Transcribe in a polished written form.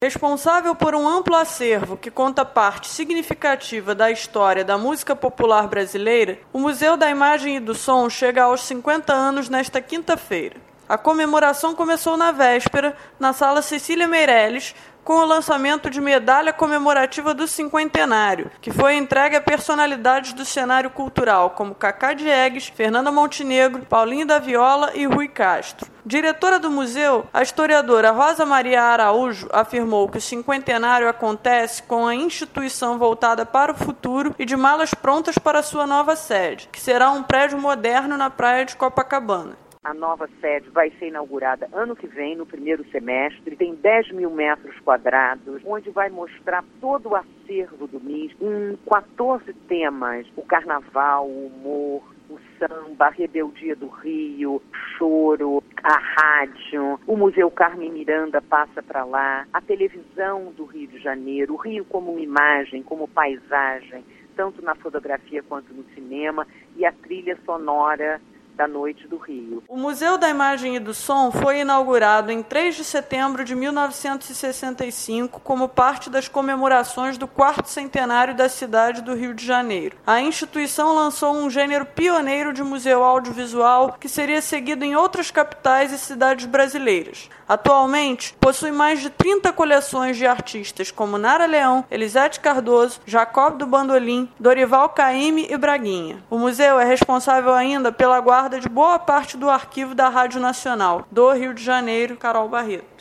Responsável por um amplo acervo que conta parte significativa da história da música popular brasileira, o Museu da Imagem e do Som chega aos 50 anos nesta quinta-feira. A comemoração começou na véspera, na Sala Cecília Meirelles, com o lançamento de medalha comemorativa do cinquentenário, que foi entregue a personalidades do cenário cultural, como Cacá Diegues, Fernanda Montenegro, Paulinho da Viola e Rui Castro. Diretora do museu, a historiadora Rosa Maria Araújo afirmou que o cinquentenário acontece com a instituição voltada para o futuro e de malas prontas para sua nova sede, que será um prédio moderno na praia de Copacabana. A nova sede vai ser inaugurada ano que vem, no primeiro semestre. Tem 10 mil metros quadrados, onde vai mostrar todo o acervo do MIS em 14 temas. O carnaval, o humor, o samba, a rebeldia do Rio, o choro, a rádio, o Museu Carmen Miranda passa para lá, a televisão do Rio de Janeiro, o Rio como imagem, como paisagem, tanto na fotografia quanto no cinema, e a trilha sonora da Noite do Rio. O Museu da Imagem e do Som foi inaugurado em 3 de setembro de 1965 como parte das comemorações do 4º centenário da cidade do Rio de Janeiro. A instituição lançou um gênero pioneiro de museu audiovisual que seria seguido em outras capitais e cidades brasileiras. Atualmente, possui mais de 30 coleções de artistas como Nara Leão, Elisete Cardoso, Jacob do Bandolim, Dorival Caymmi e Braguinha. O museu é responsável ainda pela guarda de boa parte do arquivo da Rádio Nacional do Rio de Janeiro, Carol Barreto.